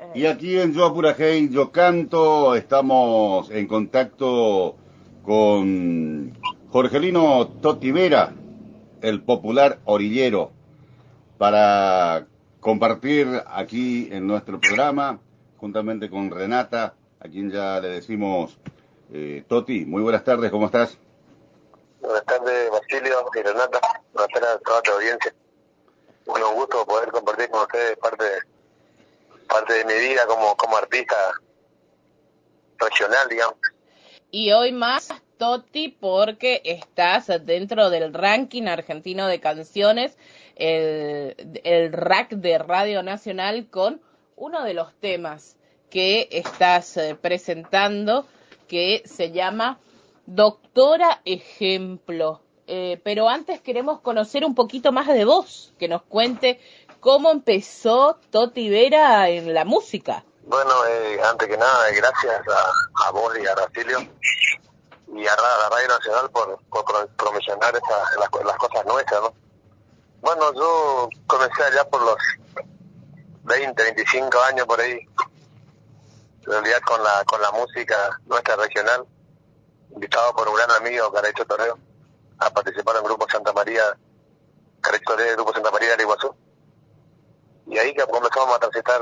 Y aquí en Yo Apurajey, Yo Canto, estamos en contacto con Jorgelino Toti Vera, el popular orillero, para compartir aquí en nuestro programa, juntamente con Renata, a quien ya le decimos Toti. Muy buenas tardes, ¿cómo estás? Buenas tardes, Basilio y Renata. Buenas tardes a toda tu audiencia. Bueno, un gusto poder compartir con ustedes parte de mi vida como artista regional, digamos. Y hoy más, Toti, porque estás dentro del ranking argentino de canciones, el RAC de Radio Nacional, con uno de los temas que estás presentando, que se llama Doctora Ejemplo. Pero antes queremos conocer un poquito más de vos, que nos cuente cómo empezó Toti Vera en la música. Bueno, antes que nada, gracias a vos y a Basilio y a la Radio Nacional por promocionar las cosas nuestras, ¿no? Bueno, yo comencé allá por los 20, 25 años por ahí, en realidad con la música nuestra regional, invitado por un gran amigo, Caracho Toreo, a participar en el Grupo Santa María, Caracho Toreo, Grupo Santa María de Iguazú. Y ahí que comenzamos a transitar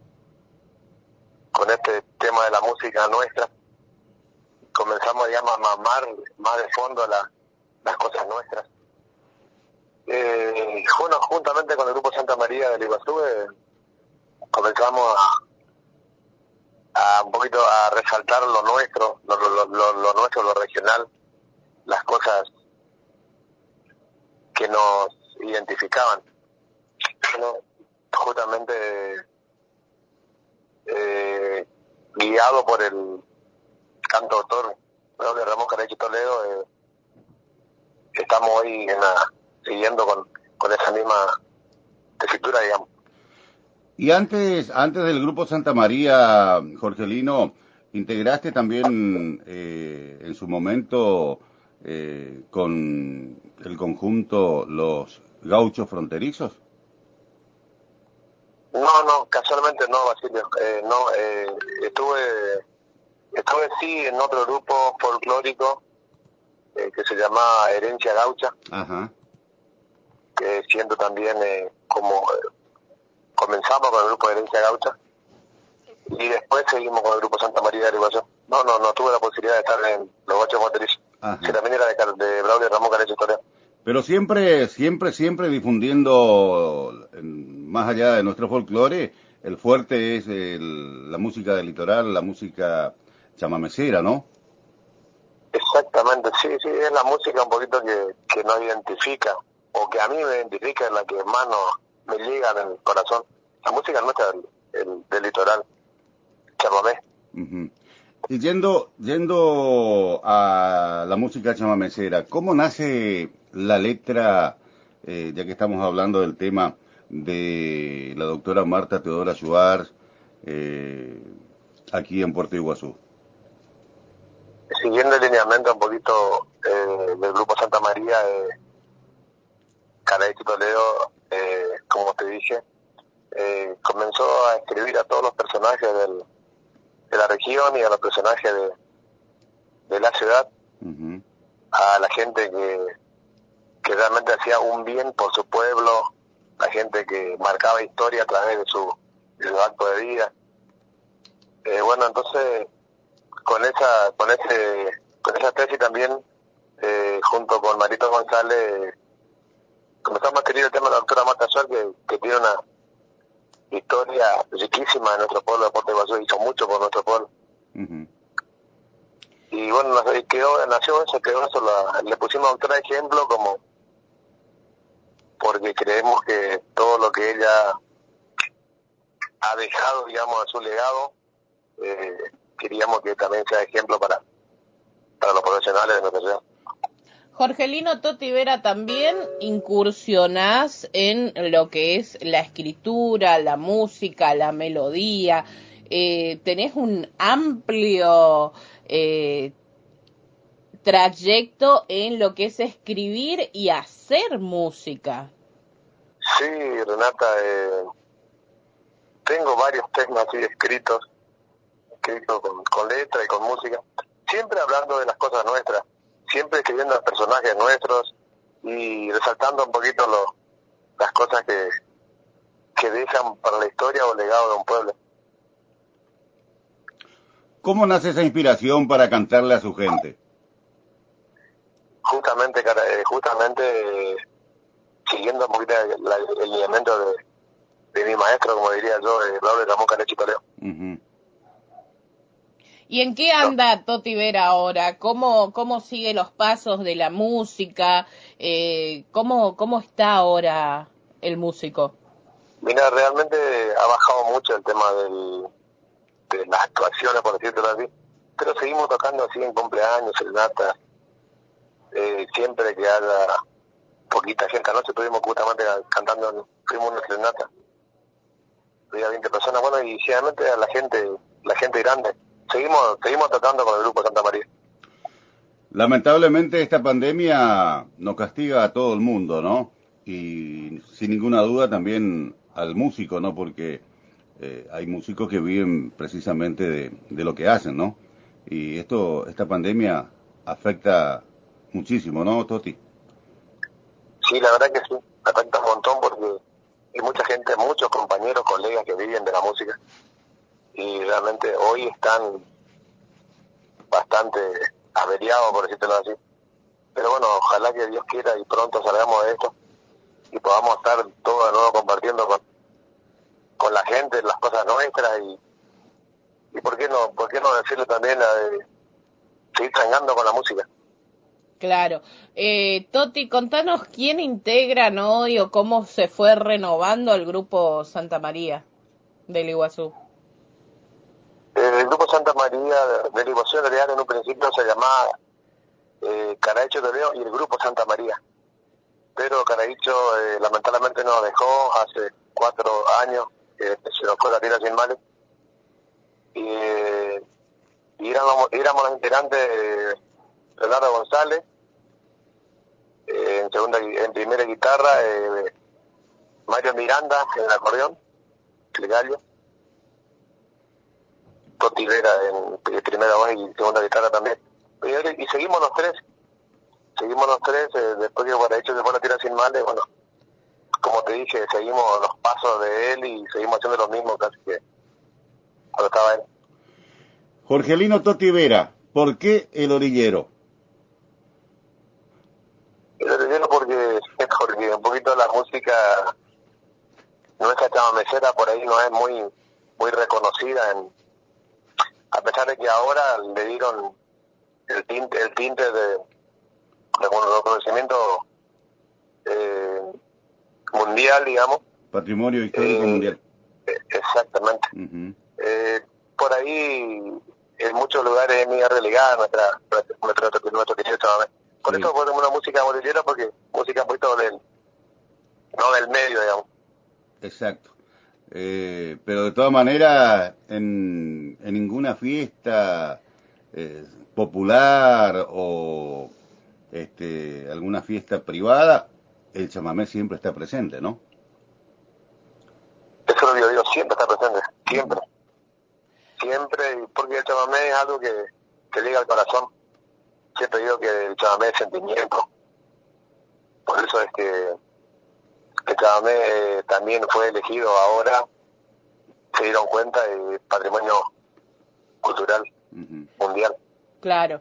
con este tema de la música nuestra, comenzamos, digamos, a mamar más de fondo las cosas nuestras. Bueno, juntamente con el Grupo Santa María del Iguazú, comenzamos a un poquito a resaltar lo nuestro, lo nuestro, lo regional, las cosas que nos identificaban. Bueno, justamente guiado por el cantautor Braulio Ramón Caracho Toledo, estamos hoy siguiendo con esa misma tesitura, digamos. Y antes del Grupo Santa María, Jorgelino, integraste también en su momento con el conjunto Los Gauchos Fronterizos. No, casualmente no, Basilio. Estuve sí en otro grupo folclórico que se llama Herencia Gaucha. Ajá. Que siendo también comenzamos con el grupo de Herencia Gaucha y después seguimos con el grupo Santa María de Iguazú. No tuve la posibilidad de estar en Los Gauchos Fronterizos, que también era de Braulio Ramón Caracho Toledo. Pero siempre difundiendo, más allá de nuestro folclore, el fuerte es la música del litoral, la música chamamecera, ¿no? Exactamente, sí, es la música un poquito que nos identifica, o que a mí me identifica, es la que más me llega en el corazón. La música nuestra del litoral, chamamé. Uh-huh. Y yendo a la música chamamecera, ¿cómo nace la letra, ya que estamos hablando del tema de la doctora Marta Teodora Schwartz, aquí en Puerto Iguazú? Siguiendo el lineamiento un poquito del grupo Santa María, Caracho Toledo, como te dije, comenzó a escribir a todos los personajes de la región y a los personajes de la ciudad, uh-huh. A la gente que realmente hacía un bien por su pueblo, la gente que marcaba historia a través de su acto de vida. Bueno, entonces con esa tesis también, junto con Marito González, comenzamos a escribir el tema de la doctora Marta Schwartz, que tiene una historia riquísima en nuestro pueblo de Puerto Iguazú, hizo mucho por nuestro pueblo. Uh-huh. Y bueno, nació eso, le pusimos doctora de ejemplo porque creemos que todo lo que ella ha dejado, digamos, a su legado, queríamos que también sea ejemplo para los profesionales de nuestra ciudad. Jorgelino Toti Vera, también incursionás en lo que es la escritura, la música, la melodía. Tenés un amplio trayecto en lo que es escribir y hacer música. Sí, Renata, tengo varios temas así escritos con letra y con música, siempre hablando de las cosas nuestras, siempre escribiendo los personajes nuestros y resaltando un poquito las cosas que dejan para la historia o legado de un pueblo. ¿Cómo nace esa inspiración para cantarle a su gente? Justamente siguiendo un poquito el lineamiento de mi maestro, como diría yo, Raúl Ramón Canechi Toledo. Uh-huh. ¿Y en qué anda Toti Vera ahora? ¿Cómo sigue los pasos de la música? ¿Cómo está ahora el músico? Mira, realmente ha bajado mucho el tema de las actuaciones, por decirlo así, pero seguimos tocando así en cumpleaños, serenatas, siempre que haya poquita gente. Anoche estuvimos justamente cantando, fuimos una serenata, había 20 personas, bueno, y sinceramente a la gente grande. Seguimos tocando con el grupo Santa María. Lamentablemente esta pandemia nos castiga a todo el mundo, ¿no? Y sin ninguna duda también al músico, ¿no? Porque hay músicos que viven precisamente de lo que hacen, ¿no? Y esta pandemia afecta muchísimo, ¿no, Toti? Sí, la verdad que sí, afecta un montón porque hay mucha gente, muchos compañeros, colegas que viven de la música y realmente hoy están bastante averiados, por decirlo así. Pero bueno, ojalá que Dios quiera y pronto salgamos de esto y podamos estar todos de nuevo compartiendo con la gente las cosas nuestras y por qué no decirle también seguir changando con la música. Claro. Toti, contanos quién integran hoy o cómo se fue renovando el grupo Santa María del Iguazú. El grupo Santa María del Iguazú en realidad en un principio se llamaba Caraícho de León y el grupo Santa María. Pero Caraícho lamentablemente nos dejó hace 4 años, se nos fue la tierra sin males. Y éramos los integrantes Leonardo González, en primera guitarra, Mario Miranda en el acordeón, el gallo, Toti Vera en primera voz y segunda guitarra también. Y seguimos los tres, después que Caraícho se fue la tierra sin males, bueno, como te dije, seguimos los pasos de él y seguimos haciendo lo mismo casi que cuando estaba él. Jorgelino Toti Vera, ¿por qué el orillero? El orillero porque un poquito la música nuestra chamamecera por ahí no es muy reconocida, a pesar de que ahora le dieron el tinte de reconocimiento mundial, digamos. Patrimonio histórico mundial. Exactamente. Uh-huh. Por ahí en muchos lugares es muy relegada nuestro querido chamamé. Por Sí. eso fue una música orillera, porque música un poquito no del medio, digamos. Exacto. Pero de todas maneras, en ninguna fiesta popular o alguna fiesta privada, el chamamé siempre está presente, ¿no? Eso lo digo yo, siempre está presente, siempre. Siempre, porque el chamamé es algo que llega al corazón. Siempre digo que el chamamé es sentimiento. Por eso es que el chamamé también fue elegido ahora, se dieron cuenta, de patrimonio cultural mundial. Claro.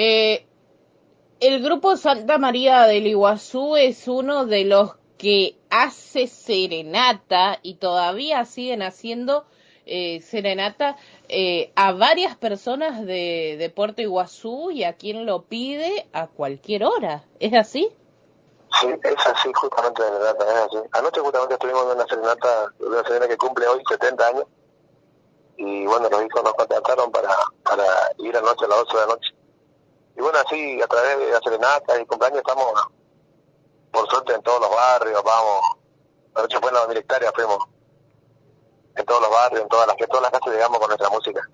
El grupo Santa María del Iguazú es uno de los que hace serenata y todavía siguen haciendo serenata a varias personas de Puerto Iguazú y a quien lo pide a cualquier hora. ¿Es así? Sí, es así, justamente de verdad, es así. Anoche justamente estuvimos en una serenata que cumple hoy 70 años y bueno, los hijos nos contactaron para ir anoche a las 8 de la noche. Y bueno, así a través de la serenata y cumpleaños estamos, por suerte, en todos los barrios, vamos. Anoche fue en la militaria, fuimos en todos los barrios, en todas las casas llegamos con nuestra música.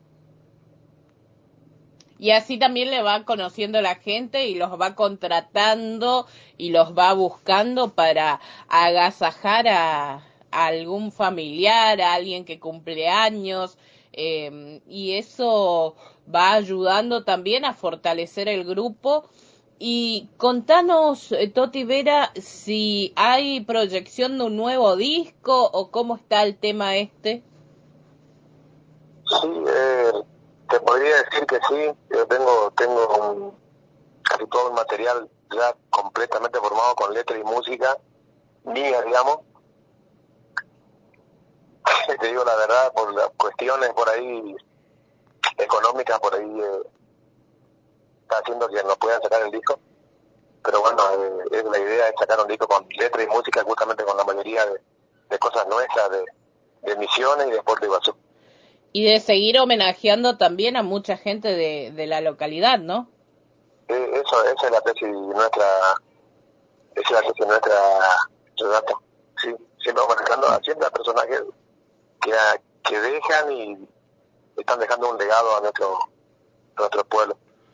Y así también le va conociendo la gente y los va contratando y los va buscando para agasajar a algún familiar, a alguien que cumple años, y eso va ayudando también a fortalecer el grupo. Y contanos, Toti Vera, si hay proyección de un nuevo disco o cómo está el tema este. Sí, te podría decir que sí. Yo tengo casi todo el material ya completamente formado con letra y música mía, digamos. Te digo la verdad, por las cuestiones por ahí económicas, por ahí está haciendo que no puedan sacar el disco. Pero bueno, la idea es sacar un disco con letra y música, justamente con la mayoría de cosas nuestras, de Misiones y de Puerto Iguazú. Y de seguir homenajeando también a mucha gente de la localidad, ¿no? Esa es la tesis nuestra, Renata. Sí, siempre homenajeando siempre a personajes que dejan y están dejando un legado a nuestro pueblo.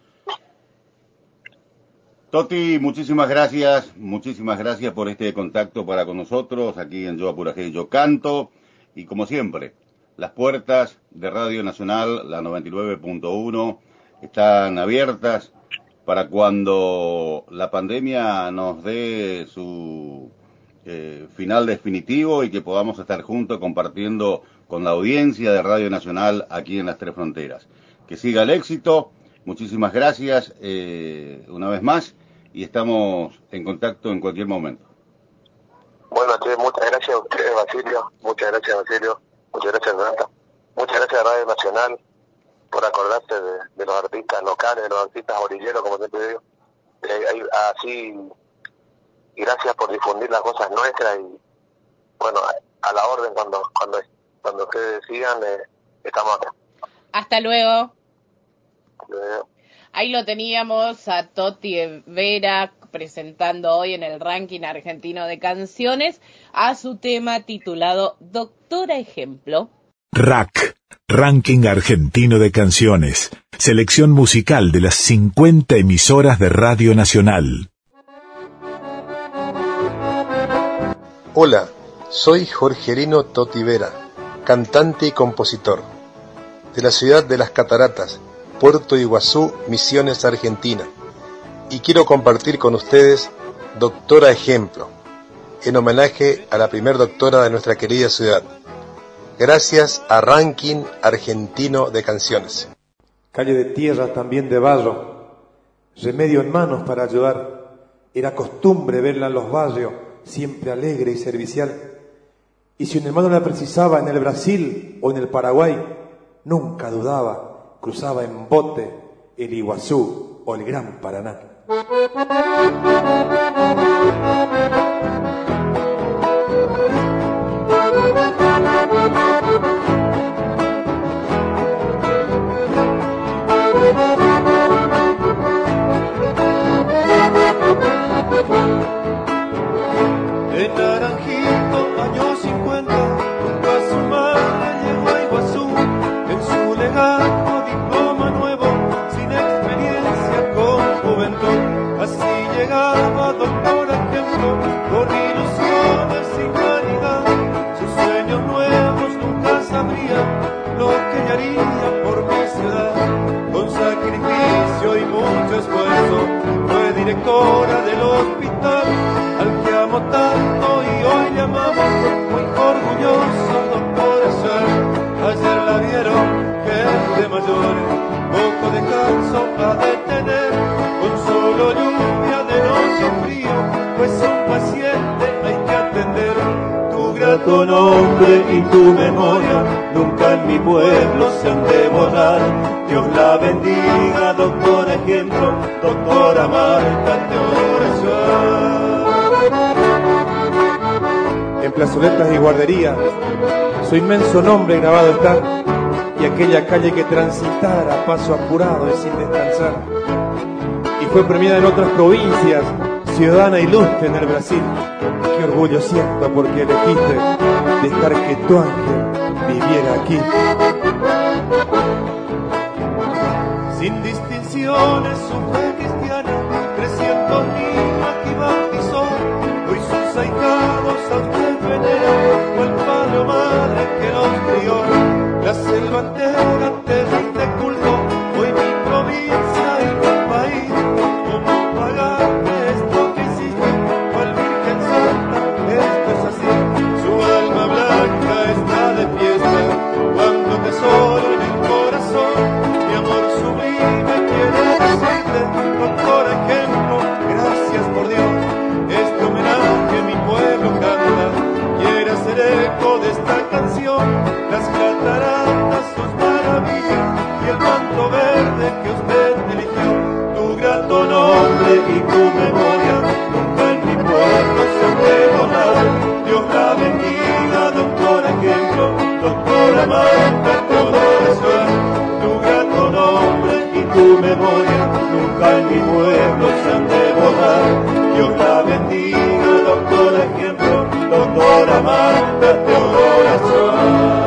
Toti, muchísimas gracias por este contacto para con nosotros aquí en Yo Apurajé Yo Canto, y como siempre, las puertas de Radio Nacional, la 99.1, están abiertas para cuando la pandemia nos dé su final definitivo y que podamos estar juntos compartiendo con la audiencia de Radio Nacional aquí en las Tres Fronteras. Que siga el éxito, muchísimas gracias una vez más y estamos en contacto en cualquier momento. Bueno, muchas gracias a ustedes, Basilio, muchas gracias, Renata, muchas gracias a Radio Nacional por acordarse de los artistas locales, de los artistas orilleros, como siempre digo. Así, y gracias por difundir las cosas nuestras y, bueno, a la orden cuando ustedes decidan, estamos acá. Hasta luego. Ahí lo teníamos a Toti Vera presentando hoy en el ranking argentino de canciones a su tema titulado Doctora Ejemplo. RAC, Ranking Argentino de Canciones, selección musical de las 50 emisoras de Radio Nacional. Hola, soy Jorgelino Toti Vera, cantante y compositor, de la ciudad de Las Cataratas, Puerto Iguazú, Misiones, Argentina, y quiero compartir con ustedes Doctora Ejemplo, en homenaje a la primer doctora de nuestra querida ciudad. Gracias a Ranking Argentino de Canciones. Calle de tierra, también de barro, remedio en manos para ayudar. Era costumbre verla en los barrios, siempre alegre y servicial. Y si un hermano la precisaba en el Brasil o en el Paraguay, nunca dudaba, cruzaba en bote el Iguazú o el Gran Paraná. En Naranjito, años 50, junto a su madre llegó a Iguazú. En su legado, diploma nuevo, sin experiencia con juventud. Así llegaba doctor Ejemplo, con ilusiones sin vanidad. Sus sueños nuevos nunca sabría lo que ella haría por mi ciudad. Con sacrificio y mucho esfuerzo, fue directora del hospital al que amo tanto y hoy le amamos, muy orgulloso doctora Sher. Ayer la vieron gente mayores, poco descanso a detener, con solo lluvia de noche frío, pues un paciente hay que atender. Tu grato nombre y tu memoria nunca en mi pueblo se han de borrar. Dios la bendiga, doctora Ejemplo, doctora Marta Teodora. En plazoletas y guarderías, su inmenso nombre grabado está, y aquella calle que transitara a paso apurado y sin descansar. Y fue premiada en otras provincias, ciudadana ilustre en el Brasil. Qué orgullo siento porque elegiste dejar que tu ángel viviera aquí. Sin distinciones su fe cristiana, 300 niños aquí bautizó. Hoy sus ahijados a usted veneran, selva entera te rinde culto, hoy mi provincia y mi país. ¿Cómo pagarte esto que hiciste? Cual Virgen Santa, esto es así. Su alma blanca está de fiesta, cuando tesoro en el corazón, mi amor sublime quiere decirte, doctor ejemplo, gracias por Dios. Este homenaje mi pueblo canta, quiere hacer eco de esta canción, las cataratas, sus maravillas y el manto verde que usted eligió. Tu grato nombre y tu memoria nunca en mi pueblo se han de borrar. Dios la bendiga, doctor ejemplo, doctora Marta, toda oración. Tu grato nombre y tu memoria nunca en mi pueblo se han de borrar. Dios la bendiga, doctor ejemplo, doctora Marta, toda oración.